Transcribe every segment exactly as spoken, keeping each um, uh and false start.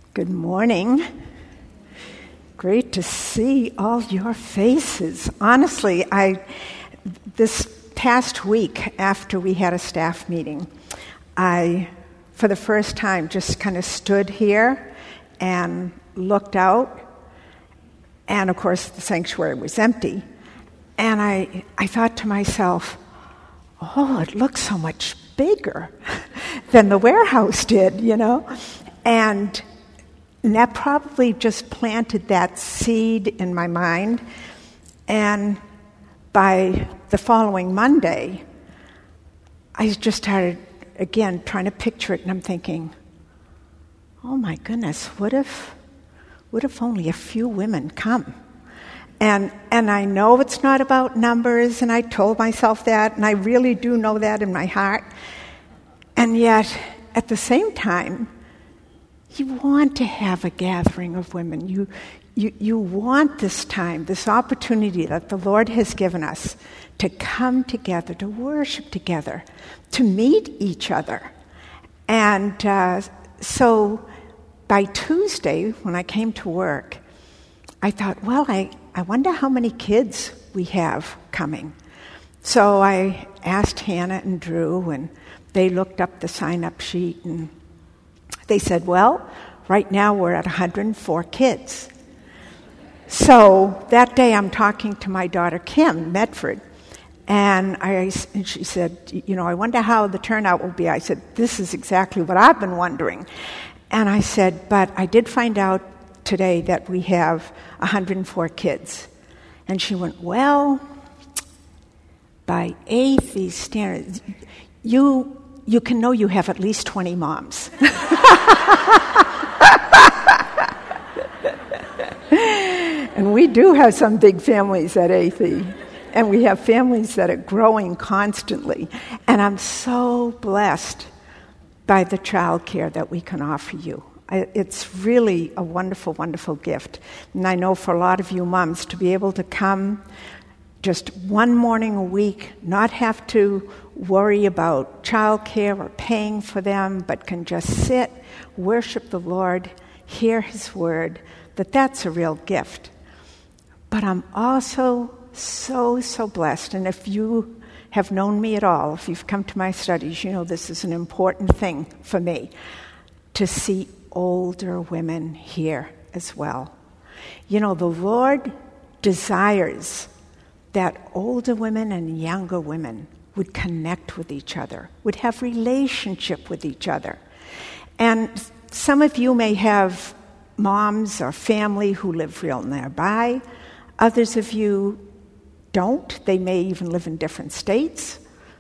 Good morning. Great to see all your faces. Honestly, I this past week after we had a staff meeting, I, for the first time, just kind of stood here and looked out. And of course, the sanctuary was empty. And I, I thought to myself, oh, it looks so much bigger than the warehouse did, you know? And And that probably just planted that seed in my mind. And by the following Monday, I just started, again, trying to picture it, and I'm thinking, oh my goodness, what if, what if only a few women come? And and I know it's not about numbers, and I told myself that, and I really do know that in my heart. And yet, at the same time, you want to have a gathering of women. You, you, you want this time, this opportunity that the Lord has given us to come together, to worship together, to meet each other. And uh, so by Tuesday, when I came to work, I thought, well, I, I wonder how many kids we have coming. So I asked Hannah and Drew, and they looked up the sign-up sheet, and they said, well, right now we're at one hundred four kids. So that day I'm talking to my daughter Kim Medford, and, I, and she said, you know, I wonder how the turnout will be. I said, this is exactly what I've been wondering. And I said, but I did find out today that we have one hundred four kids. And she went, well, by A F E standards, you... you can know you have at least twenty moms. And we do have some big families at A F E. And we have families that are growing constantly. And I'm so blessed by the child care that we can offer you. It's really a wonderful, wonderful gift. And I know for a lot of you moms to be able to come just one morning a week, not have to worry about childcare or paying for them, but can just sit, worship the Lord, hear His word, that that's a real gift. But I'm also so, so blessed, and if you have known me at all, if you've come to my studies, you know this is an important thing for me, to see older women here as well. You know, the Lord desires that older women and younger women would connect with each other, would have relationship with each other. And some of you may have moms or family who live real nearby. Others of you don't. They may even live in different states.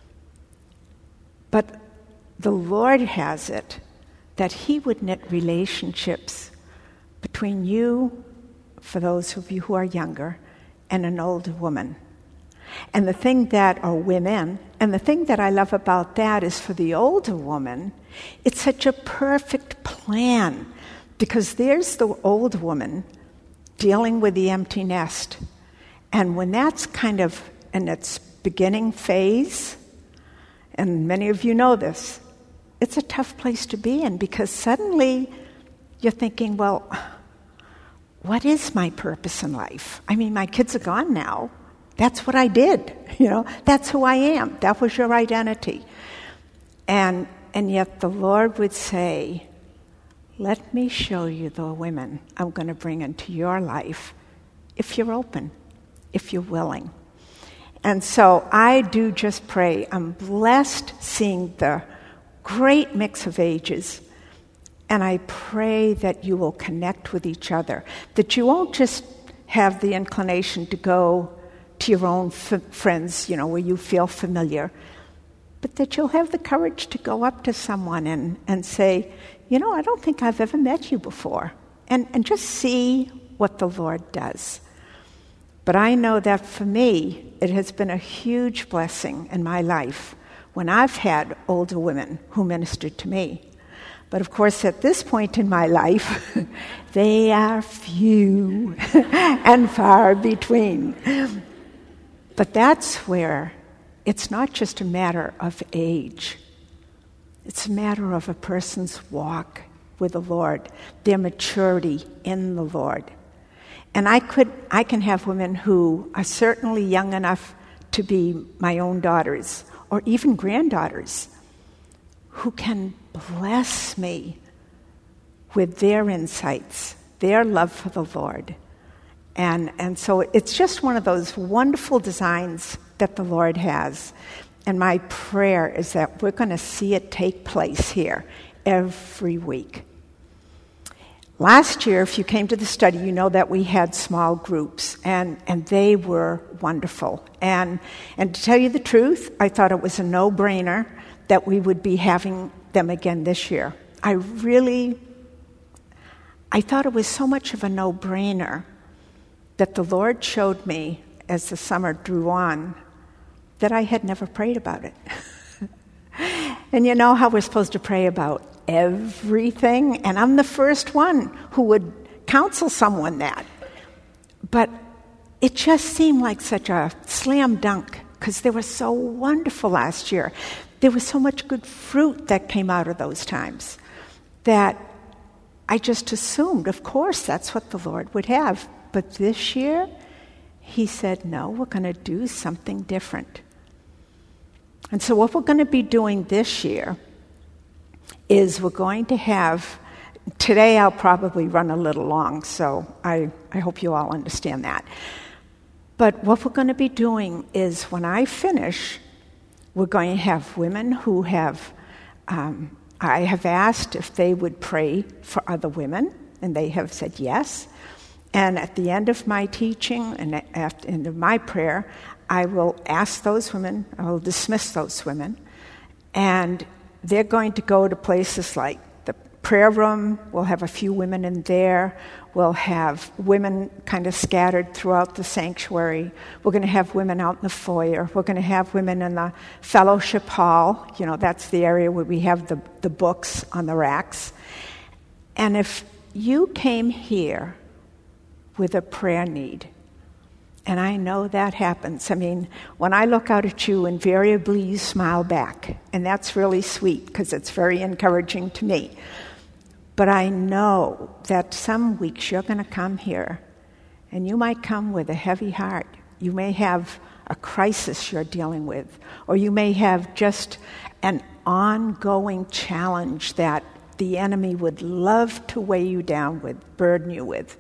But the Lord has it that He would knit relationships between you, for those of you who are younger, and an older woman. And the thing that, or women, and the thing that I love about that is for the older woman, it's such a perfect plan, because there's the old woman dealing with the empty nest. And when that's kind of in its beginning phase, and many of you know this, it's a tough place to be in, because suddenly you're thinking, well, what is my purpose in life? I mean, my kids are gone now. That's what I did, you know. That's who I am. That was your identity. And and yet the Lord would say, let me show you the women I'm going to bring into your life if you're open, if you're willing. And so I do just pray. I'm blessed seeing the great mix of ages. And I pray that you will connect with each other, that you won't just have the inclination to go to your own f- friends, you know, where you feel familiar, but that you'll have the courage to go up to someone and, and say, you know, I don't think I've ever met you before, and, and just see what the Lord does. But I know that for me, it has been a huge blessing in my life when I've had older women who ministered to me. But of course, at this point in my life, they are few and far between. But that's where it's not just a matter of age. It's a matter of a person's walk with the Lord, their maturity in the Lord. And I could, I can have women who are certainly young enough to be my own daughters or even granddaughters who can bless me with their insights, their love for the Lord. And, and so it's just one of those wonderful designs that the Lord has. And my prayer is that we're going to see it take place here every week. Last year, if you came to the study, you know that we had small groups, and, and they were wonderful. And, and to tell you the truth, I thought it was a no-brainer that we would be having them again this year. I really, I thought it was so much of a no-brainer that the Lord showed me as the summer drew on that I had never prayed about it. And you know how we're supposed to pray about everything, and I'm the first one who would counsel someone that. But it just seemed like such a slam dunk because they were so wonderful last year. There was so much good fruit that came out of those times that I just assumed, of course, that's what the Lord would have. But this year, he said, no, we're going to do something different. And so what we're going to be doing this year is we're going to have, today I'll probably run a little long, so I, I hope you all understand that. But what we're going to be doing is when I finish, we're going to have women who have, um, I have asked if they would pray for other women, and they have said yes. And at the end of my teaching and at the end of my prayer, I will ask those women, I will dismiss those women, and they're going to go to places like the prayer room. We'll have a few women in there. We'll have women kind of scattered throughout the sanctuary. We're going to have women out in the foyer. We're going to have women in the fellowship hall. You know, that's the area where we have the, the books on the racks. And if you came here with a prayer need, and I know that happens. I mean, when I look out at you, invariably you smile back. And that's really sweet because it's very encouraging to me. But I know that some weeks you're going to come here and you might come with a heavy heart. You may have a crisis you're dealing with, or you may have just an ongoing challenge that the enemy would love to weigh you down with, burden you with.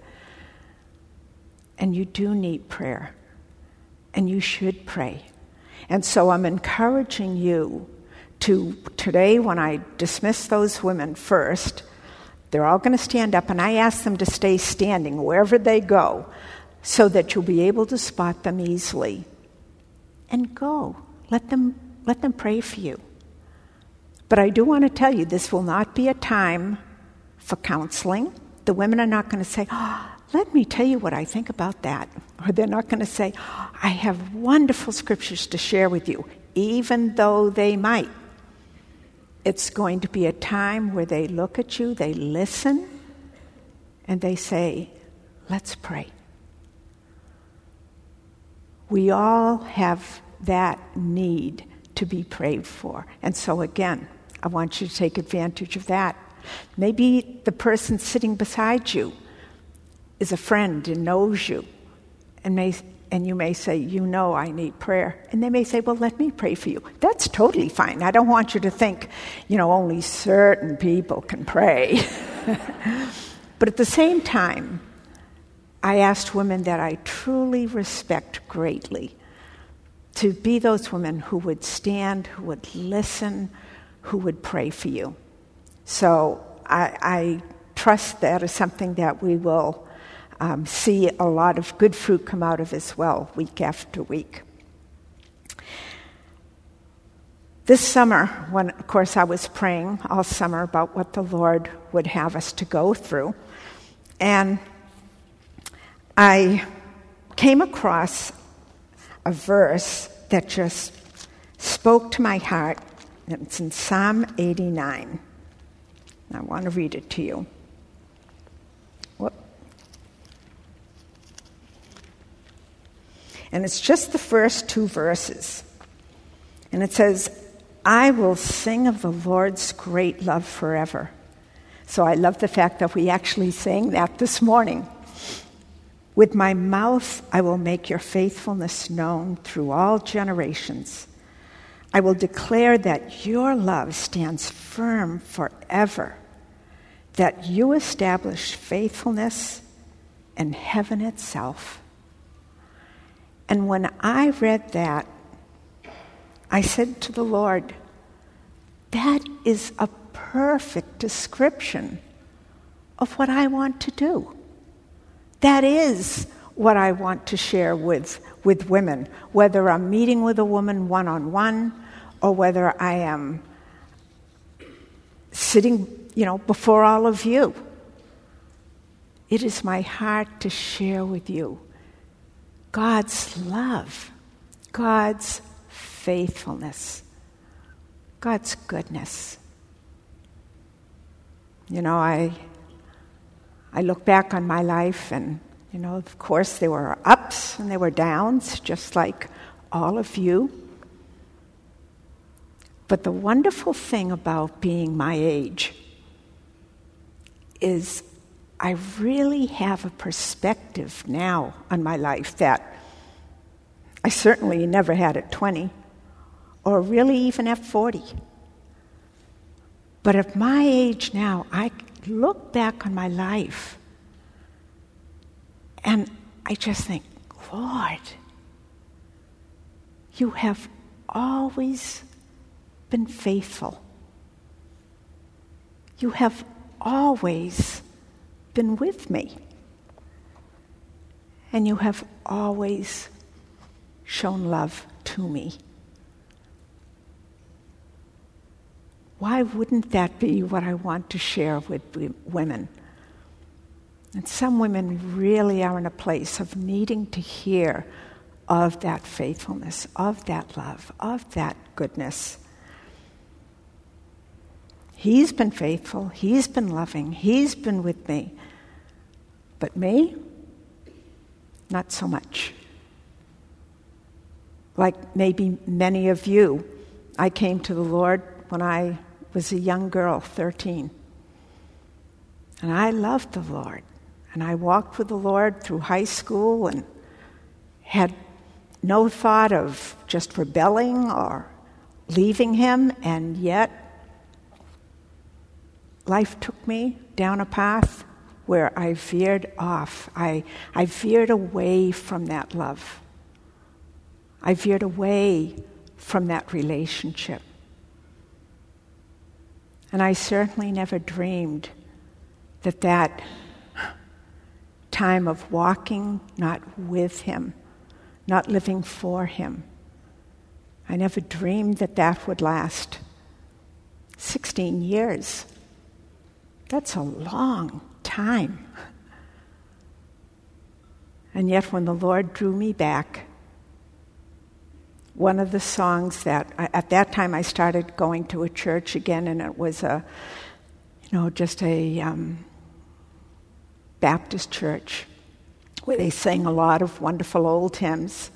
And you do need prayer. And you should pray. And so I'm encouraging you to, today when I dismiss those women first, they're all going to stand up, and I ask them to stay standing wherever they go so that you'll be able to spot them easily. And go. Let them, let them pray for you. But I do want to tell you, this will not be a time for counseling. The women are not going to say, oh, let me tell you what I think about that. Or they're not going to say, I have wonderful scriptures to share with you, even though they might. It's going to be a time where they look at you, they listen, and they say, let's pray. We all have that need to be prayed for. And so again, I want you to take advantage of that. Maybe the person sitting beside you is a friend and knows you, and may and you may say, you know I need prayer. And they may say, well, let me pray for you. That's totally fine. I don't want you to think, you know, only certain people can pray. But at the same time, I asked women that I truly respect greatly to be those women who would stand, who would listen, who would pray for you. So I, I trust that is something that we will Um, see a lot of good fruit come out of as well, week after week. This summer, when, of course, I was praying all summer about what the Lord would have us to go through, and I came across a verse that just spoke to my heart. It's in Psalm eighty-nine. I want to read it to you. And it's just the first two verses. And it says, I will sing of the Lord's great love forever. So I love the fact that we actually sang that this morning. With my mouth, I will make your faithfulness known through all generations. I will declare that your love stands firm forever, that you establish faithfulness in heaven itself. And when I read that, I said to the Lord, that is a perfect description of what I want to do. That is what I want to share with, with women, whether I'm meeting with a woman one-on-one or whether I am sitting, you know, before all of you. It is my heart to share with you God's love, God's faithfulness, God's goodness. You know, I I look back on my life and, you know, of course there were ups and there were downs, just like all of you. But the wonderful thing about being my age is I really have a perspective now on my life that I certainly never had at twenty, or really even at forty. But at my age now, I look back on my life and I just think, Lord, you have always been faithful. You have always been with me. And you have always shown love to me. Why wouldn't that be what I want to share with women? And some women really are in a place of needing to hear of that faithfulness, of that love, of that goodness. He's been faithful, he's been loving, he's been with me. But me? Not so much. Like maybe many of you, I came to the Lord when I was a young girl, thirteen. And I loved the Lord. And I walked with the Lord through high school and had no thought of just rebelling or leaving him. And yet, life took me down a path where I veered off. I, I veered away from that love. I veered away from that relationship. And I certainly never dreamed that that time of walking not with him, not living for him, I never dreamed that that would last sixteen years. That's a long time. And yet when the Lord drew me back, one of the songs that, at that time I started going to a church again, and it was a, you know, just a um, Baptist church where they sang a lot of wonderful old hymns.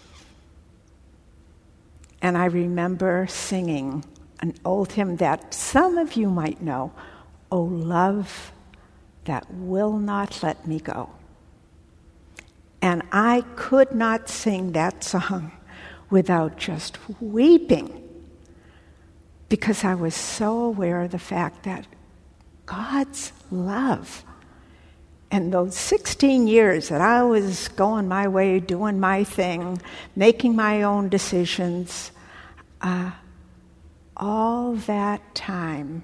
And I remember singing an old hymn that some of you might know, "O love that will not let me go." And I could not sing that song without just weeping, because I was so aware of the fact that God's love, and those sixteen years that I was going my way, doing my thing, making my own decisions, uh, all that time,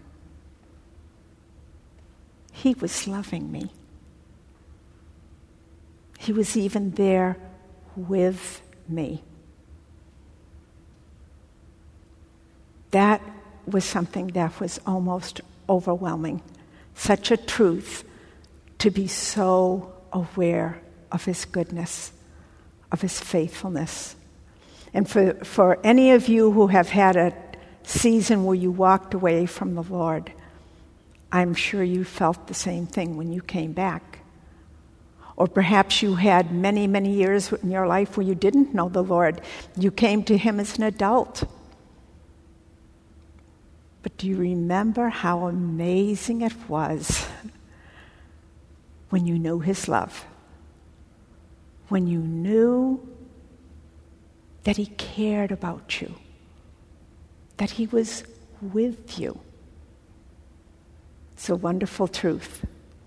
he was loving me. He was even there with me. That was something that was almost overwhelming. Such a truth to be so aware of his goodness, of his faithfulness. And for, for any of you who have had a season where you walked away from the Lord, I'm sure you felt the same thing when you came back. Or perhaps you had many, many years in your life where you didn't know the Lord. You came to him as an adult. But do you remember how amazing it was when you knew his love? When you knew that he cared about you, that he was with you. It's a wonderful truth.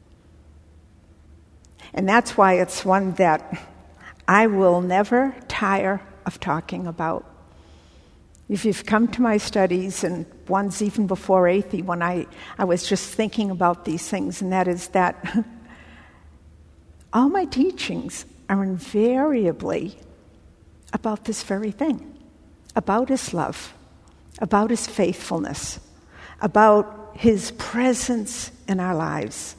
And that's why it's one that I will never tire of talking about. If you've come to my studies, and ones even before Athey, when I, I was just thinking about these things, and that is that all my teachings are invariably about this very thing, about his love, about his faithfulness, about his presence in our lives.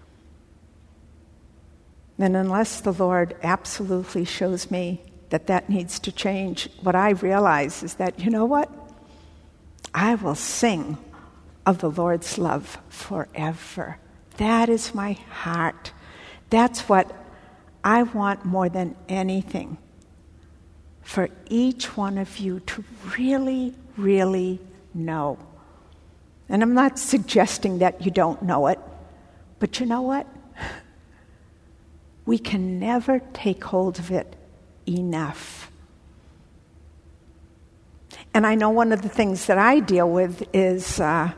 And unless the Lord absolutely shows me that that needs to change, what I realize is that, you know what? I will sing of the Lord's love forever. That is my heart. That's what I want more than anything, for each one of you to really, really know. And I'm not suggesting that you don't know it, but you know what? We can never take hold of it enough. And I know one of the things that I deal with is uh,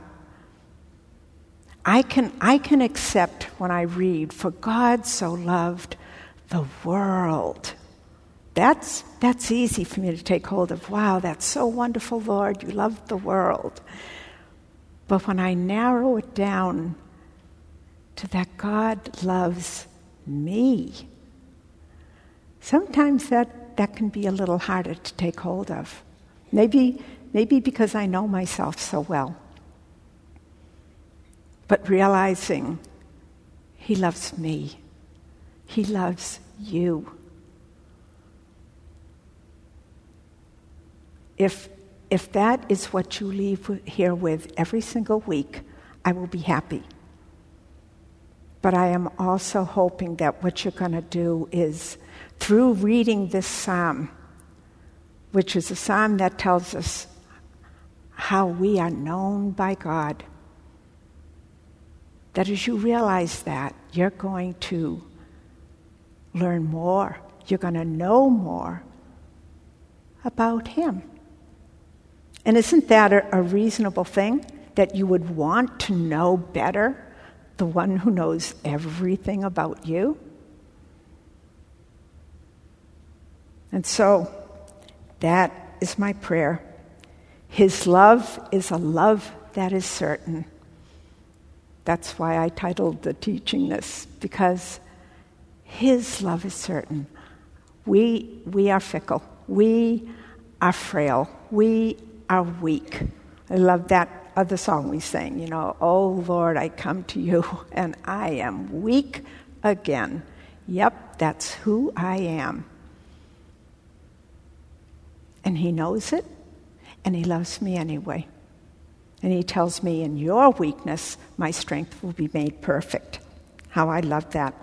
I can I can accept when I read, "For God so loved the world." That's that's easy for me to take hold of. Wow, that's so wonderful, Lord. You love the world. But when I narrow it down to that God loves me, sometimes that, that can be a little harder to take hold of. Maybe, maybe because I know myself so well. But realizing he loves me. He loves you. If, if that is what you leave here with every single week, I will be happy. But I am also hoping that what you're going to do is, through reading this psalm, which is a psalm that tells us how we are known by God, that as you realize that, you're going to learn more. You're going to know more about him. And isn't that a, a reasonable thing? That you would want to know better the one who knows everything about you? And so, that is my prayer. His love is a love that is certain. That's why I titled the teaching this, because his love is certain. We, we are fickle. We are frail. We are weak. I love that other song we sang, you know, "Oh Lord, I come to you and I am weak again." Yep, that's who I am. And he knows it, and he loves me anyway. And he tells me, in your weakness, my strength will be made perfect. How I love that.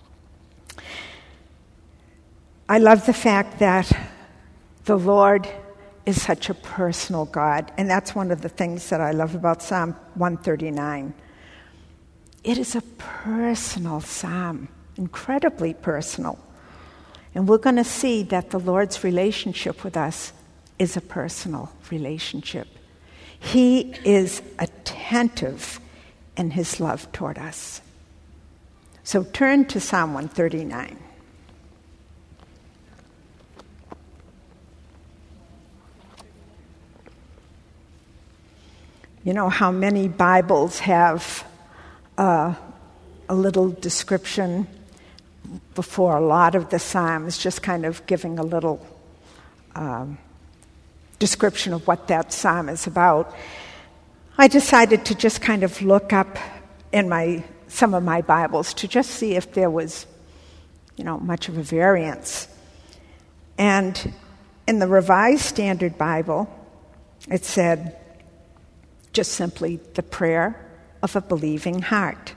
I love the fact that the Lord is such a personal God. And that's one of the things that I love about Psalm one thirty-nine. It is a personal psalm, incredibly personal. And we're going to see that the Lord's relationship with us is a personal relationship. He is attentive in his love toward us. So turn to Psalm one thirty-nine. You know how many Bibles have uh, a little description before a lot of the Psalms, just kind of giving a little um, description of what that Psalm is about. I decided to just kind of look up in my some of my Bibles to just see if there was, you know, much of a variance. And in the Revised Standard Bible, it said, just simply, the prayer of a believing heart.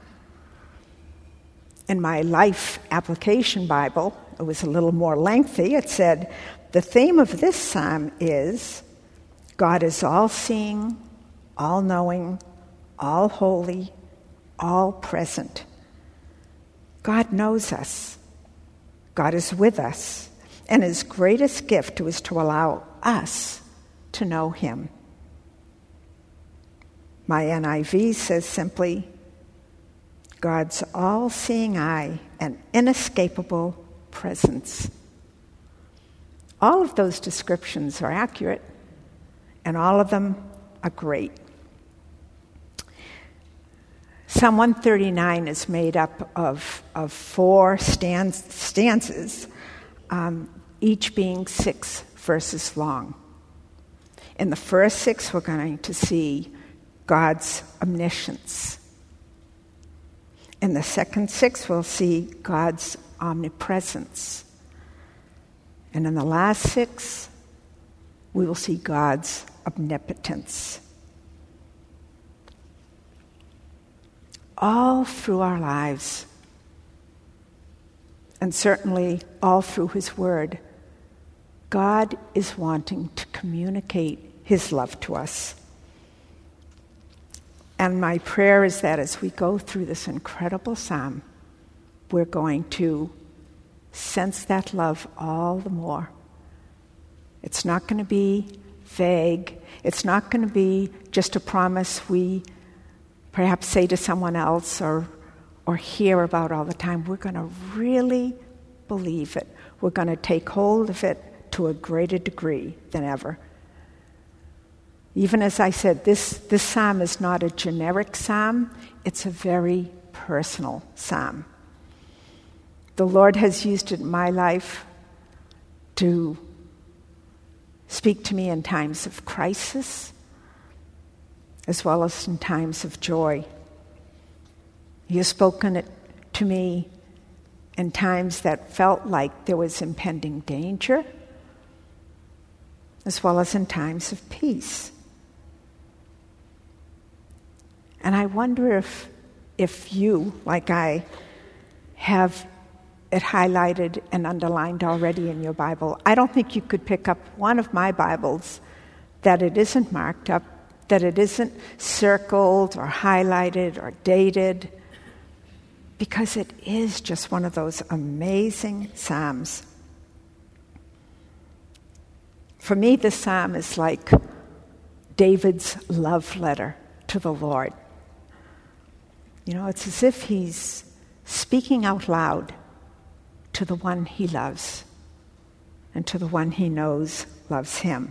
In my Life Application Bible, it was a little more lengthy. It said, the theme of this psalm is, God is all-seeing, all-knowing, all-holy, all-present. God knows us. God is with us. And his greatest gift is to allow us to know him. My N I V says simply, God's all-seeing eye and inescapable presence. All of those descriptions are accurate, and all of them are great. Psalm one thirty-nine is made up of, of four stanz, stanzas, um, each being six verses long. In the first six, we're going to see God's omniscience. In the second six, we'll see God's omnipresence. And in the last six, we will see God's omnipotence. All through our lives, and certainly all through his word, God is wanting to communicate his love to us. And my prayer is that as we go through this incredible psalm, we're going to sense that love all the more. It's not going to be vague. It's not going to be just a promise we perhaps say to someone else or or hear about all the time. We're going to really believe it. We're going to take hold of it to a greater degree than ever. Even as I said, this, this psalm is not a generic psalm. It's a very personal psalm. The Lord has used it in my life to speak to me in times of crisis, as well as in times of joy. He has spoken it to me in times that felt like there was impending danger, as well as in times of peace. And I wonder if, if you, like I, have it highlighted and underlined already in your Bible. I don't think you could pick up one of my Bibles that it isn't marked up, that it isn't circled or highlighted or dated, because it is just one of those amazing psalms. For me, this psalm is like David's love letter to the Lord. You know, it's as if he's speaking out loud to the one he loves and to the one he knows loves him.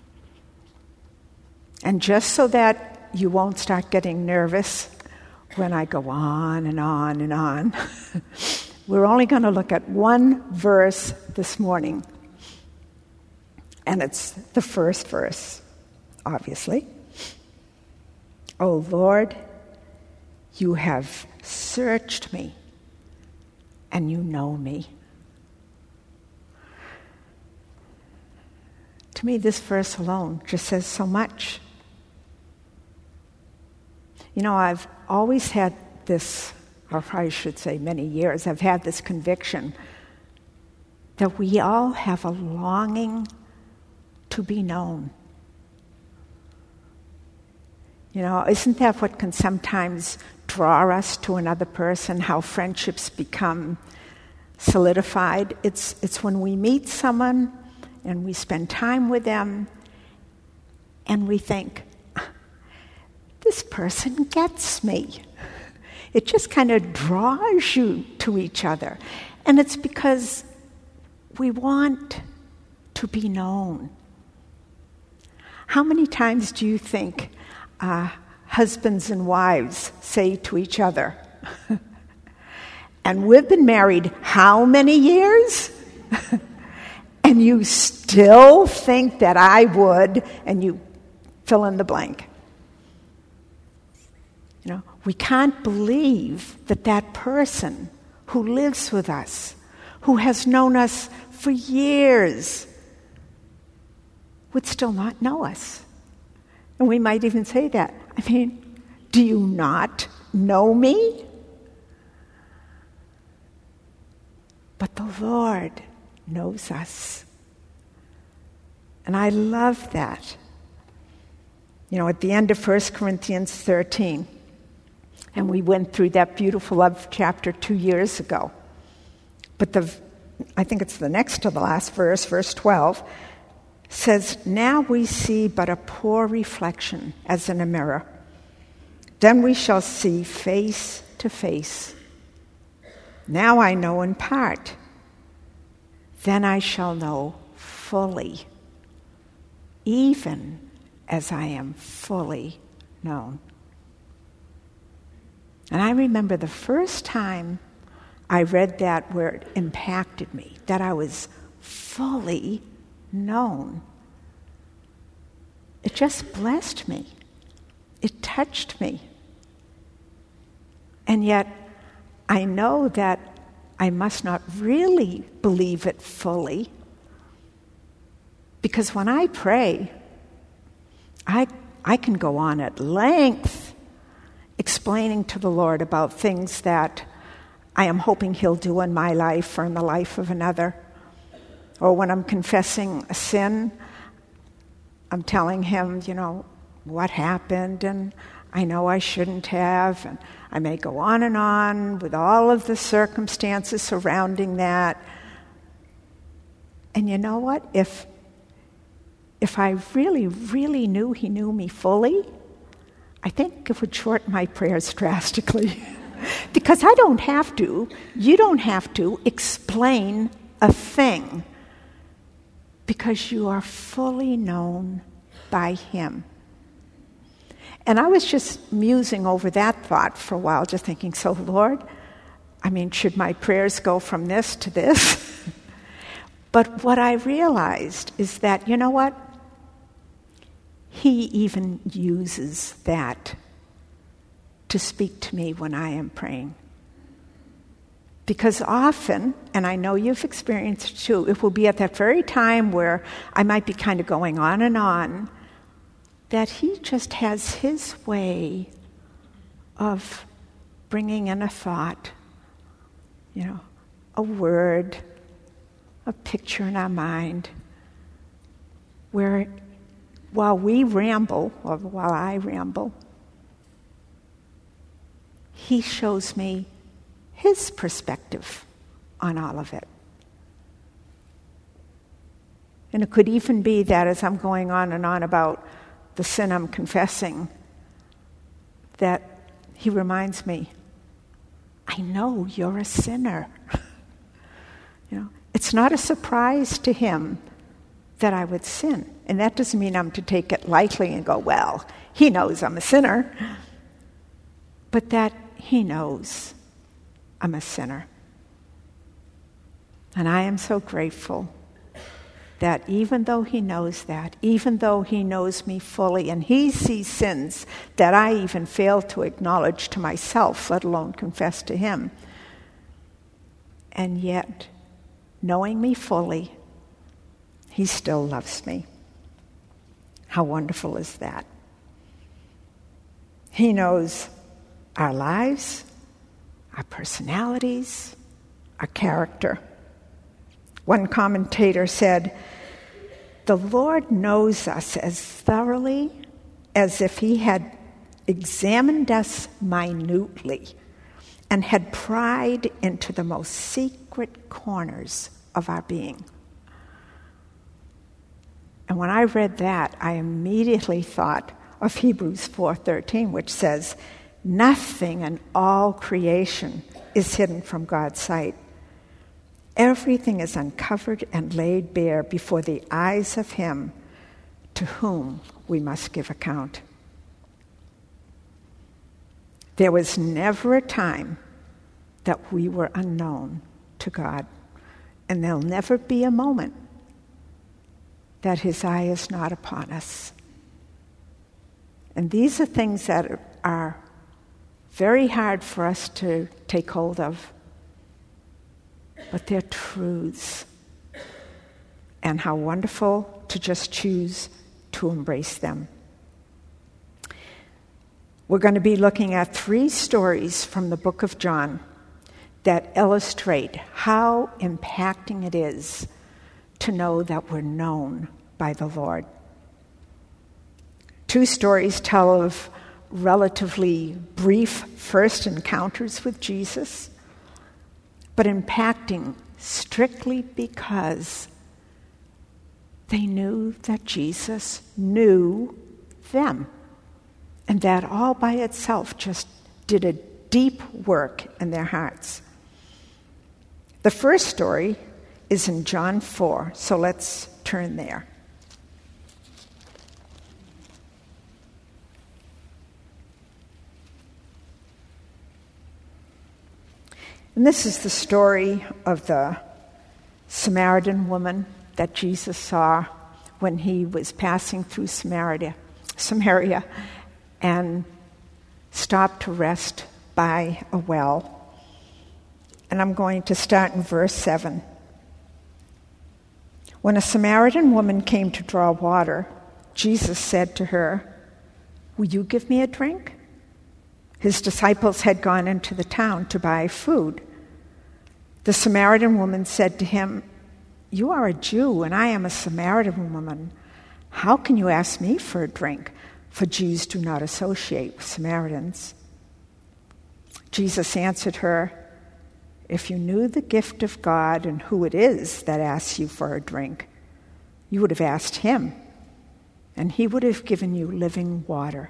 And just so that you won't start getting nervous when I go on and on and on, we're only going to look at one verse this morning. And it's the first verse, obviously. O Lord, you have searched me, and you know me. To me, this verse alone just says so much. You know, I've always had this, or I should say many years, I've had this conviction that we all have a longing to be known. You know, isn't that what can sometimes draw us to another person, how friendships become solidified? It's, it's when we meet someone and we spend time with them and we think, this person gets me. It just kind of draws you to each other. And it's because we want to be known. How many times do you think uh, husbands and wives say to each other, and we've been married how many years? And you still think that I would, and you fill in the blank. You know, we can't believe that that person who lives with us, who has known us for years, would still not know us. And we might even say that. I mean, do you not know me? But the Lord knows us. And I love that. You know, at the end of First Corinthians thirteen, and we went through that beautiful love chapter two years ago. But the, I think it's the next to the last verse, verse twelve, says, "Now we see but a poor reflection as in a mirror. Then we shall see face to face. Now I know in part. Then I shall know fully, even as I am fully known." And I remember the first time I read that where it impacted me, that I was fully known. It just blessed me. It touched me. And yet, I know that I must not really believe it fully, because when I pray, I, I can go on at length explaining to the Lord about things that I am hoping He'll do in my life or in the life of another. Or when I'm confessing a sin, I'm telling Him, you know, what happened, and I know I shouldn't have, and I may go on and on with all of the circumstances surrounding that. And you know what? If if I really, really knew He knew me fully, I think it would shorten my prayers drastically. Because I don't have to, you don't have to explain a thing, because you are fully known by Him. And I was just musing over that thought for a while, just thinking, so Lord, I mean, should my prayers go from this to this? But what I realized is that, you know what? He even uses that to speak to me when I am praying. Because often, and I know you've experienced it too, it will be at that very time where I might be kind of going on and on, that He just has His way of bringing in a thought, you know, a word, a picture in our mind, where while we ramble, or while I ramble, He shows me His perspective on all of it. And it could even be that as I'm going on and on about the sin I'm confessing, that He reminds me, I know you're a sinner. You know, it's not a surprise to Him that I would sin. And that doesn't mean I'm to take it lightly and go, well, He knows I'm a sinner. But that He knows I'm a sinner. And I am so grateful that even though He knows that, even though He knows me fully, and He sees sins that I even fail to acknowledge to myself, let alone confess to Him, and yet, knowing me fully, He still loves me. How wonderful is that? He knows our lives, our personalities, our character. One commentator said, "The Lord knows us as thoroughly as if He had examined us minutely and had pried into the most secret corners of our being." And when I read that, I immediately thought of Hebrews four thirteen, which says, "Nothing in all creation is hidden from God's sight. Everything is uncovered and laid bare before the eyes of Him to whom we must give account." There was never a time that we were unknown to God, and there'll never be a moment that His eye is not upon us. And these are things that are very hard for us to take hold of, but they're truths. And how wonderful to just choose to embrace them. We're going to be looking at three stories from the book of John that illustrate how impacting it is to know that we're known by the Lord. two stories tell of relatively brief first encounters with Jesus, but impacting strictly because they knew that Jesus knew them. And that all by itself just did a deep work in their hearts. The first story is in John four, so let's turn there. And this is the story of the Samaritan woman that Jesus saw when he was passing through Samaria, Samaria and stopped to rest by a well. And I'm going to start in verse seven. When a Samaritan woman came to draw water, Jesus said to her, "Will you give me a drink?" His disciples had gone into the town to buy food. The Samaritan woman said to him, "You are a Jew, and I am a Samaritan woman. How can you ask me for a drink?" For Jews do not associate with Samaritans. Jesus answered her, "If you knew the gift of God and who it is that asks you for a drink, you would have asked him, and he would have given you living water."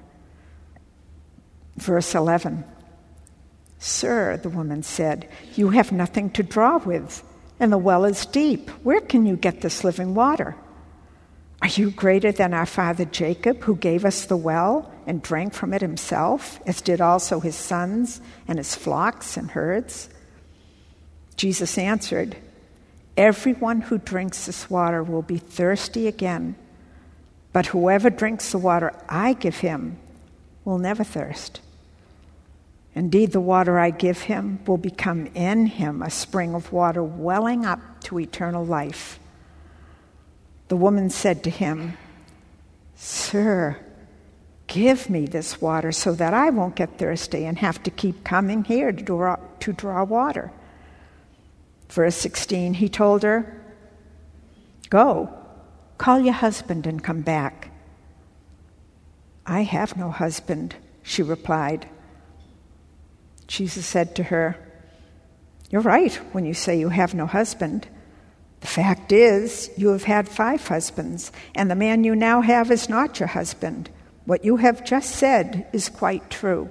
Verse eleven. "Sir," the woman said, "you have nothing to draw with, and the well is deep. Where can you get this living water? Are you greater than our father Jacob, who gave us the well and drank from it himself, as did also his sons and his flocks and herds?" Jesus answered, "Everyone who drinks this water will be thirsty again, but whoever drinks the water I give him will never thirst. Indeed, the water I give him will become in him a spring of water welling up to eternal life." The woman said to him, "Sir, give me this water so that I won't get thirsty and have to keep coming here to draw, to draw water." Verse sixteen, he told her, "Go, call your husband and come back." "I have no husband," she replied. Jesus said to her, "You're right when you say you have no husband. The fact is, you have had five husbands, and the man you now have is not your husband. What you have just said is quite true."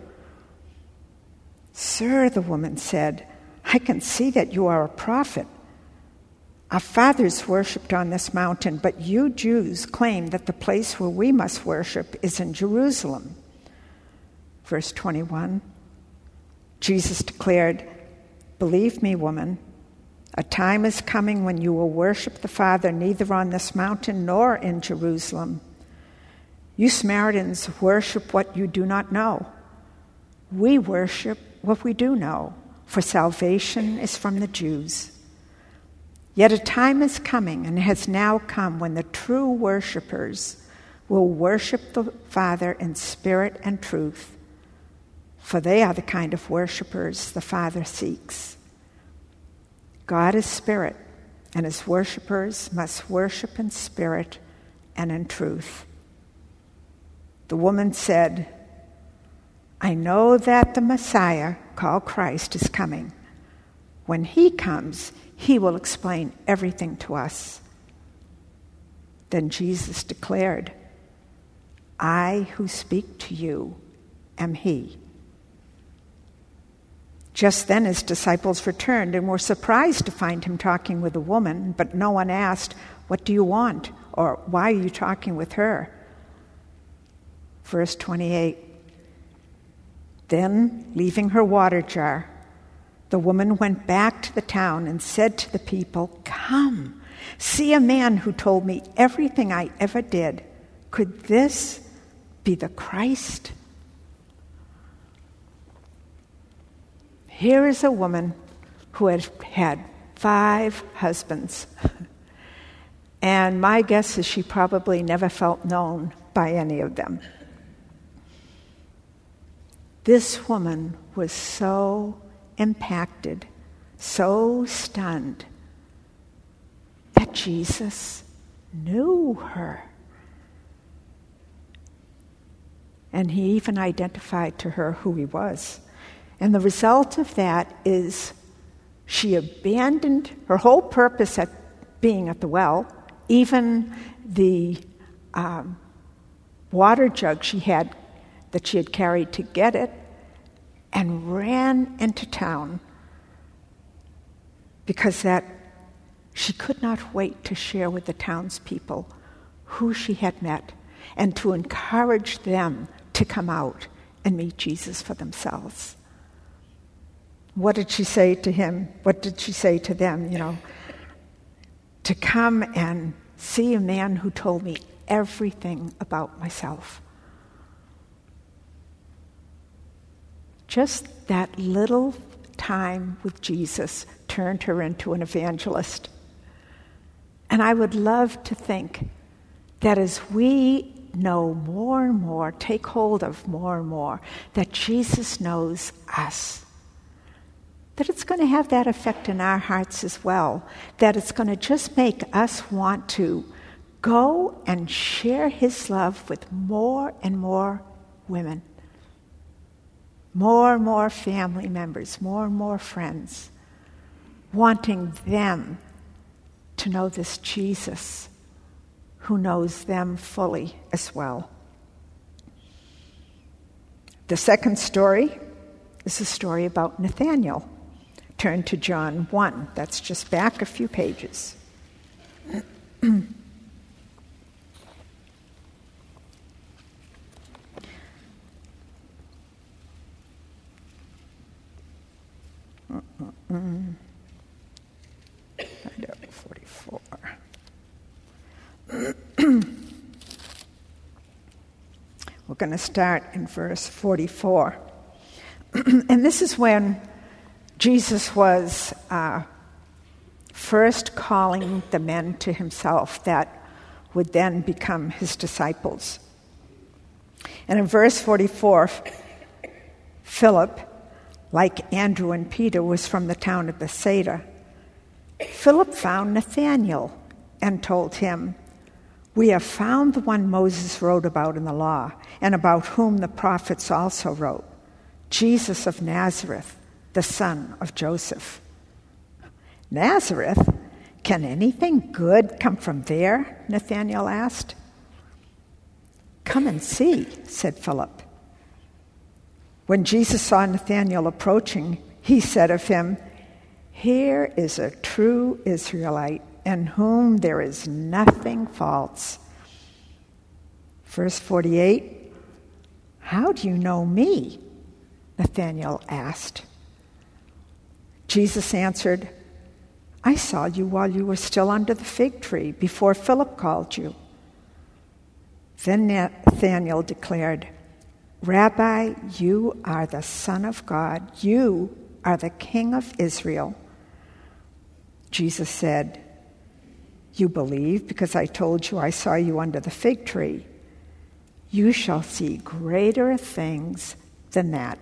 "Sir," the woman said, "I can see that you are a prophet. Our fathers worshipped on this mountain, but you Jews claim that the place where we must worship is in Jerusalem." Verse twenty-one, Jesus declared, "Believe me, woman, a time is coming when you will worship the Father neither on this mountain nor in Jerusalem. You Samaritans worship what you do not know. We worship what we do know, for salvation is from the Jews. Yet a time is coming, and has now come, when the true worshipers will worship the Father in spirit and truth, for they are the kind of worshipers the Father seeks. God is spirit, and his worshipers must worship in spirit and in truth." The woman said, "I know that the Messiah, called Christ, is coming. When he comes, he will explain everything to us." Then Jesus declared, "I who speak to you am he." Just then his disciples returned and were surprised to find him talking with a woman, but no one asked, "What do you want?" or "Why are you talking with her?" Verse twenty-eight, then, leaving her water jar, the woman went back to the town and said to the people, "Come, see a man who told me everything I ever did. Could this be the Christ?" Here is a woman who had had five husbands. And my guess is she probably never felt known by any of them. This woman was so impacted, so stunned, that Jesus knew her. And he even identified to her who he was. And the result of that is she abandoned her whole purpose at being at the well, even the um, water jug she had that she had carried to get it, and ran into town because that she could not wait to share with the townspeople who she had met and to encourage them to come out and meet Jesus for themselves. What did she say to him? What did she say to them? You know, to come and see a man who told me everything about myself. Just that little time with Jesus turned her into an evangelist. And I would love to think that as we know more and more, take hold of more and more, that Jesus knows us, that it's going to have that effect in our hearts as well, that it's going to just make us want to go and share his love with more and more women, more and more family members, more and more friends, wanting them to know this Jesus who knows them fully as well. The second story is a story about Nathanael. Turn to John one. That's just back a few pages. forty-four. We're going to start in verse forty-four. And this is when Jesus was uh, first calling the men to himself that would then become his disciples. And in verse forty-four, Philip, like Andrew and Peter, was from the town of Bethsaida. Philip found Nathanael and told him, "We have found the one Moses wrote about in the law, and about whom the prophets also wrote, Jesus of Nazareth, the son of Joseph." "Nazareth? Can anything good come from there?" Nathanael asked. "Come and see," said Philip. When Jesus saw Nathanael approaching, he said of him, "Here is a true Israelite, in whom there is nothing false." Verse forty-eight, "How do you know me?" Nathanael asked. Jesus answered, "I saw you while you were still under the fig tree, before Philip called you." Then Nathanael declared, "Rabbi, you are the Son of God. You are the King of Israel." Jesus said, "You believe because I told you I saw you under the fig tree. You shall see greater things than that."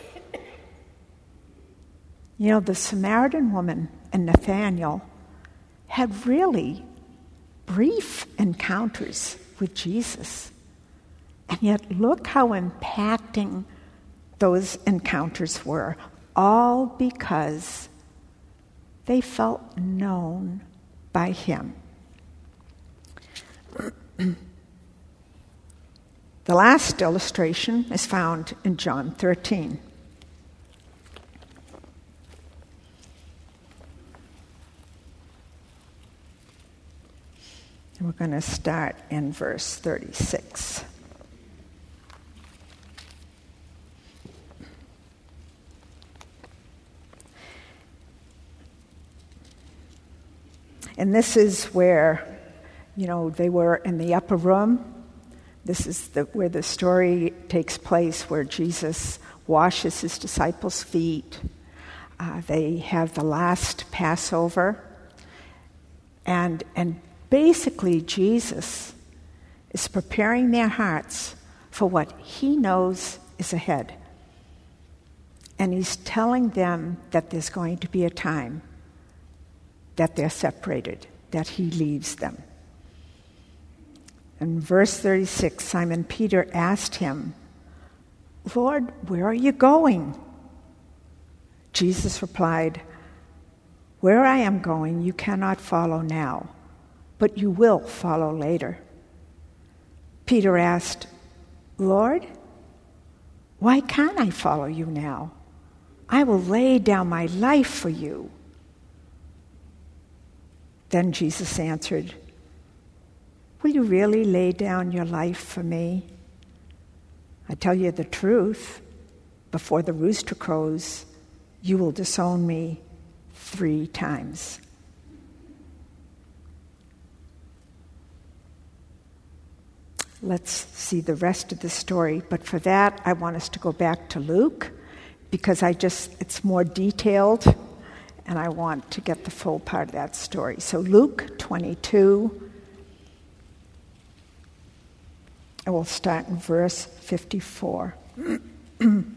You know, the Samaritan woman and Nathanael had really brief encounters with Jesus. And yet look how impacting those encounters were, all because they felt known by him. The last illustration is found in John thirteen. And we're going to start in verse thirty-six. And this is where, you know, they were in the upper room. This is the, where the story takes place, where Jesus washes his disciples' feet. Uh, they have the last Passover. And, and basically, Jesus is preparing their hearts for what he knows is ahead. And he's telling them that there's going to be a time that they're separated, that he leaves them. In verse thirty-six, Simon Peter asked him, "Lord, where are you going?" Jesus replied, "Where I am going you cannot follow now, but you will follow later." Peter asked, "Lord, why can't I follow you now? I will lay down my life for you." Then Jesus answered, "Will you really lay down your life for me? I tell you the truth, before the rooster crows, you will disown me three times." Let's see the rest of the story, but for that I want us to go back to Luke, because I just it's more detailed and I want to get the full part of that story. So Luke twenty-two, and we'll start in verse fifty-four. And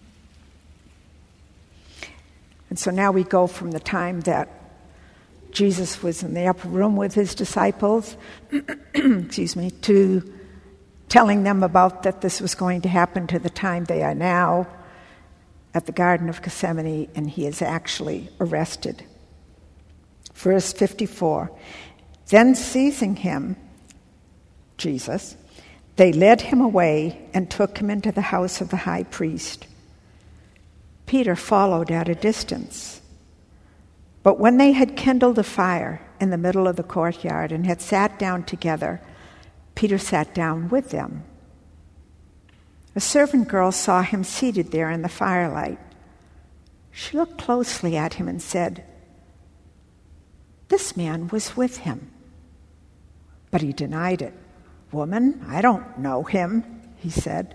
so now we go from the time that Jesus was in the upper room with his disciples, excuse me, to telling them about that this was going to happen, to the time they are now at the Garden of Gethsemane, and he is actually arrested. Verse fifty-four, "Then seizing him," Jesus, "they led him away and took him into the house of the high priest. Peter followed at a distance. But when they had kindled a fire in the middle of the courtyard and had sat down together, Peter sat down with them. A servant girl saw him seated there in the firelight. She looked closely at him and said, 'This man was with him.' But he denied it. 'Woman, I don't know him,' he said.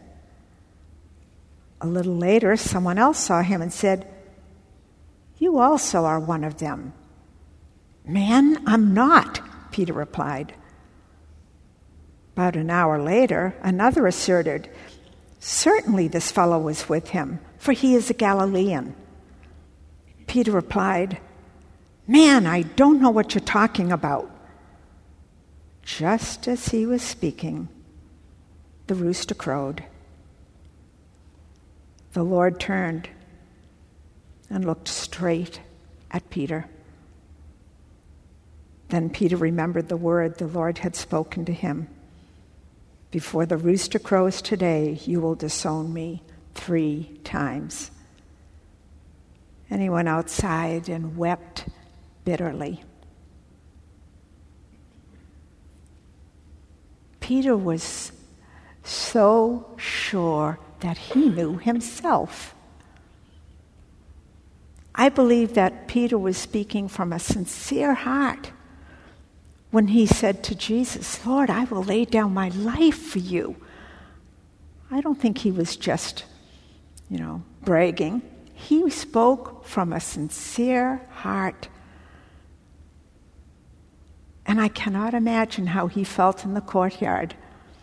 A little later, someone else saw him and said, 'You also are one of them.' 'Man, I'm not,' Peter replied. About an hour later, another asserted, 'Certainly this fellow was with him, for he is a Galilean.' Peter replied, 'Man, I don't know what you're talking about.' Just as he was speaking, the rooster crowed. The Lord turned and looked straight at Peter. Then Peter remembered the word the Lord had spoken to him. 'Before the rooster crows today, you will disown me three times.' And he went outside and wept bitterly. Peter was so sure that he knew himself. I believe that Peter was speaking from a sincere heart when he said to Jesus, 'Lord, I will lay down my life for you.' I don't think he was just, you know, bragging. He spoke from a sincere heart. And I cannot imagine how he felt in the courtyard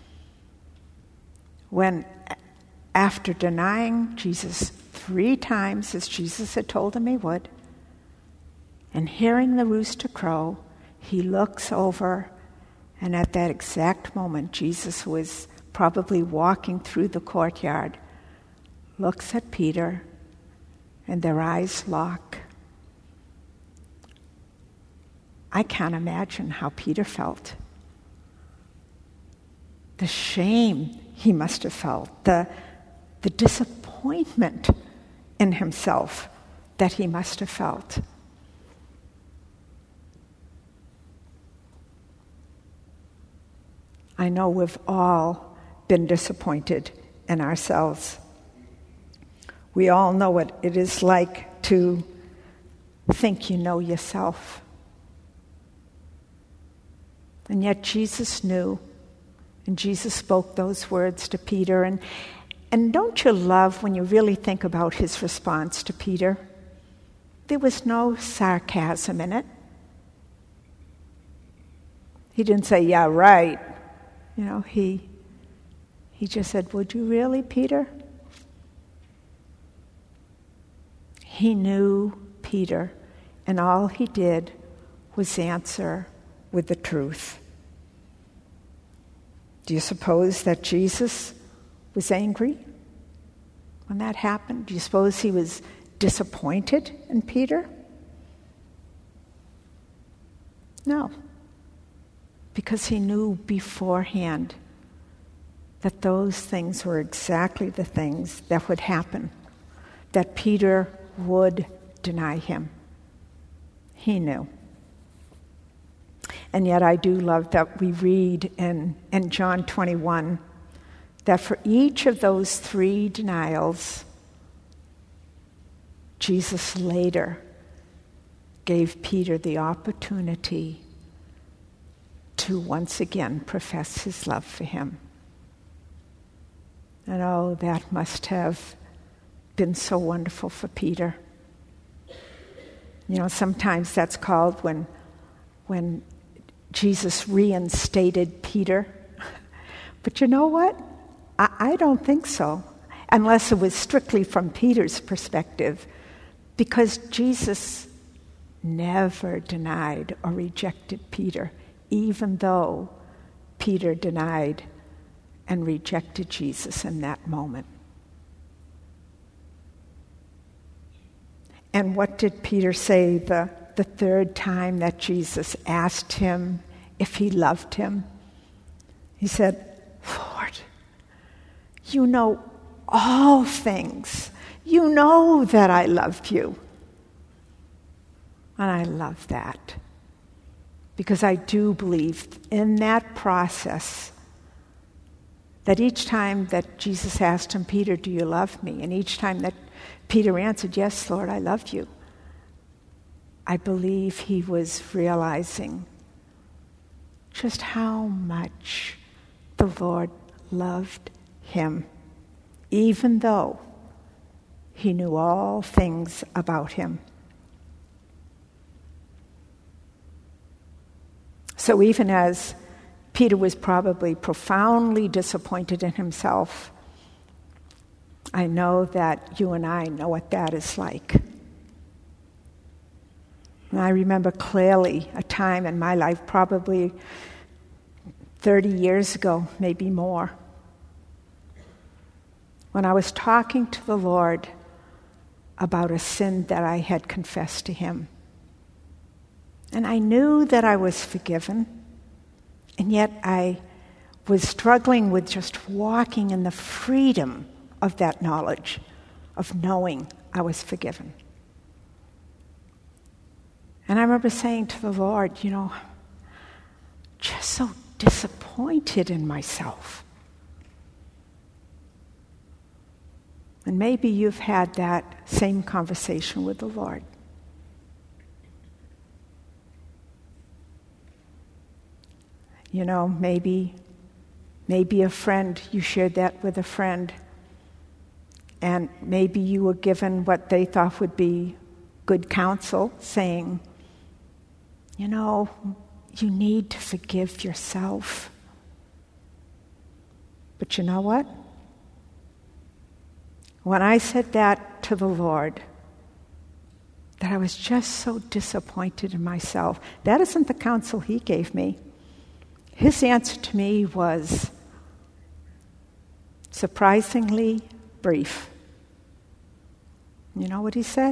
when, after denying Jesus three times, as Jesus had told him he would, and hearing the rooster crow, he looks over, and at that exact moment, Jesus was probably walking through the courtyard, looks at Peter, and their eyes lock. I can't imagine how Peter felt. The shame he must have felt, the, the disappointment in himself that he must have felt. I know we've all been disappointed in ourselves. We all know what it is like to think you know yourself. And yet Jesus knew, and Jesus spoke those words to Peter. And, and don't you love when you really think about his response to Peter? There was no sarcasm in it. He didn't say, "Yeah, right." You know, he he just said, "Would you really, Peter?" He knew Peter, and all he did was answer with the truth. Do you suppose that Jesus was angry? when that happened? Do you suppose he was disappointed in Peter? No, because he knew beforehand that those things were exactly the things that would happen, that Peter would deny him. He knew. And yet I do love that we read in, in John twenty-one that for each of those three denials, Jesus later gave Peter the opportunity to once again profess his love for him. And oh, that must have been so wonderful for Peter. You know, sometimes that's called when, when Jesus reinstated Peter. But you know what? I, I don't think so, unless it was strictly from Peter's perspective, because Jesus never denied or rejected Peter, even though Peter denied and rejected Jesus in that moment. And what did Peter say the, the third time that Jesus asked him if he loved him? He said, Lord, you know all things. You know that I love you. And I love that, because I do believe in that process that each time that Jesus asked him, Peter, do you love me? And each time that Peter answered, yes, Lord, I love you, I believe he was realizing just how much the Lord loved him, even though he knew all things about him. So even as Peter was probably profoundly disappointed in himself, I know that you and I know what that is like. And I remember clearly a time in my life, probably thirty years ago, maybe more, when I was talking to the Lord about a sin that I had confessed to him. And I knew that I was forgiven, and yet I was struggling with just walking in the freedom of that knowledge, of knowing I was forgiven. And I remember saying to the Lord, you know, just so disappointed in myself. And maybe you've had that same conversation with the Lord. You know, maybe, maybe a friend, you shared that with a friend, and maybe you were given what they thought would be good counsel, saying, you know, you need to forgive yourself. But you know what? When I said that to the Lord, that I was just so disappointed in myself, that isn't the counsel he gave me. His answer to me was surprisingly brief. You know what he said?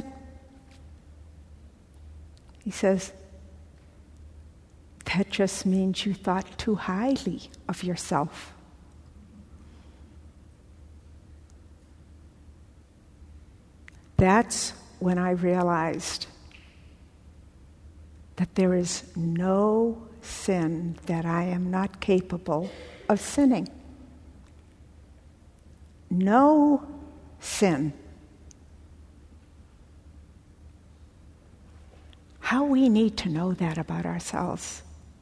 He says, that just means you thought too highly of yourself. That's when I realized that there is no sin that I am not capable of sinning. No sin. How we need to know that about ourselves.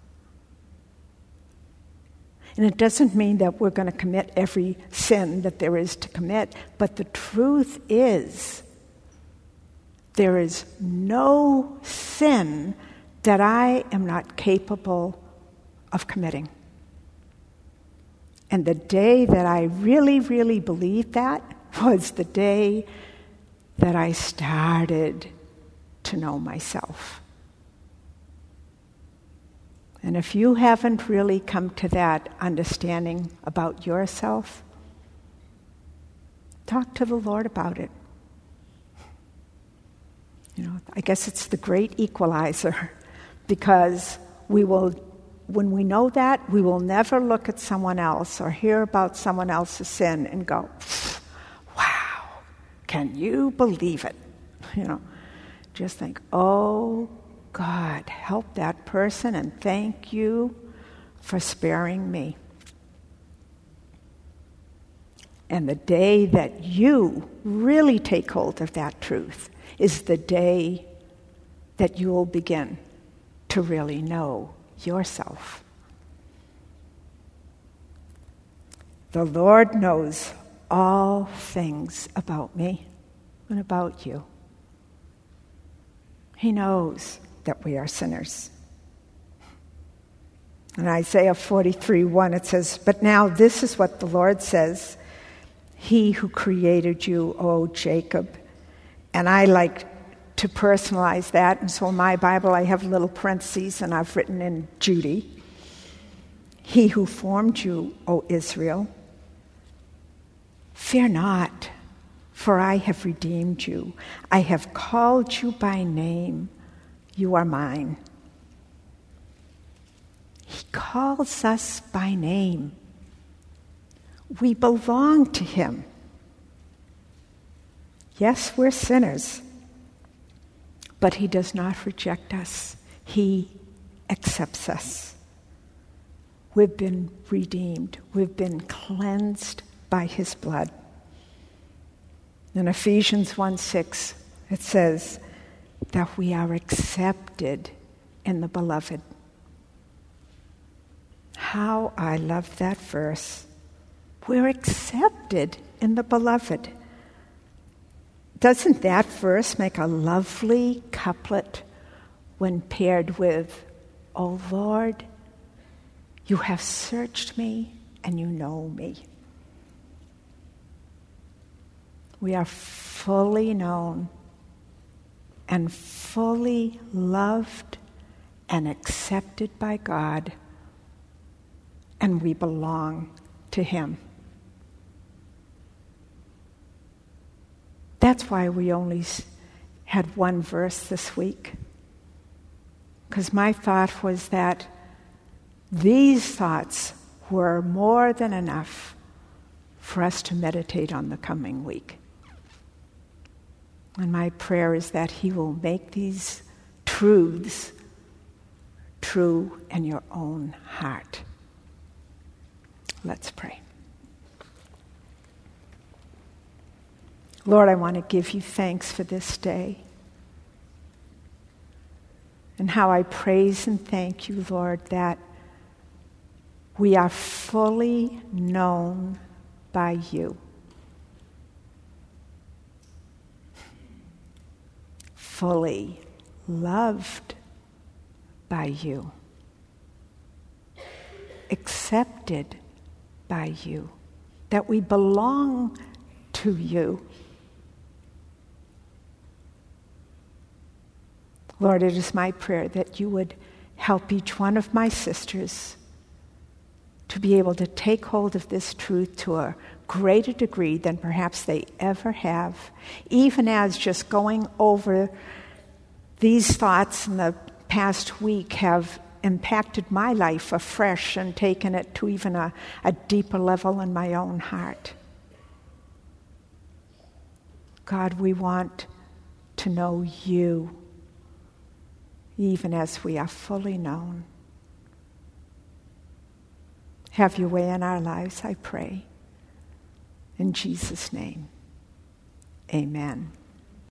And it doesn't mean that we're going to commit every sin that there is to commit, but the truth is, there is no sin that I am not capable of committing. And the day that I really, really believed that was the day that I started to know myself. And if you haven't really come to that understanding about yourself, talk to the Lord about it. You know, I guess it's the great equalizer, because we will, when we know that, we will never look at someone else or hear about someone else's sin and go, wow, can you believe it? You know, just think, oh, God, help that person and thank you for sparing me. And the day that you really take hold of that truth is the day that you will begin to really know yourself. The Lord knows all things about me and about you. He knows that we are sinners. In Isaiah forty-three one, it says, "But now this is what the Lord says, He who created you, O Jacob." And I like to personalize that, and so in my Bible I have little parentheses, and I've written in Judy, "He who formed you, O Israel, fear not, for I have redeemed you. I have called you by name. You are mine." He calls us by name. We belong to Him. Yes, we're sinners, but He does not reject us. He accepts us. We've been redeemed. We've been cleansed by His blood. In Ephesians one six, it says that we are accepted in the Beloved. How I love that verse. We're accepted in the Beloved. Doesn't that verse make a lovely couplet when paired with, "O Lord, you have searched me and you know me." We are fully known and fully loved and accepted by God, and we belong to Him. That's why we only had one verse this week, because my thought was that these thoughts were more than enough for us to meditate on the coming week. And my prayer is that He will make these truths true in your own heart. Let's pray. Lord, I want to give you thanks for this day, and how I praise and thank you, Lord, that we are fully known by you. Fully loved by you. Accepted by you. That we belong to you. Lord, it is my prayer that you would help each one of my sisters to be able to take hold of this truth to a greater degree than perhaps they ever have, even as just going over these thoughts in the past week have impacted my life afresh and taken it to even a, a deeper level in my own heart. God, we want to know you, even as we are fully known. Have your way in our lives, I pray. In Jesus' name, amen.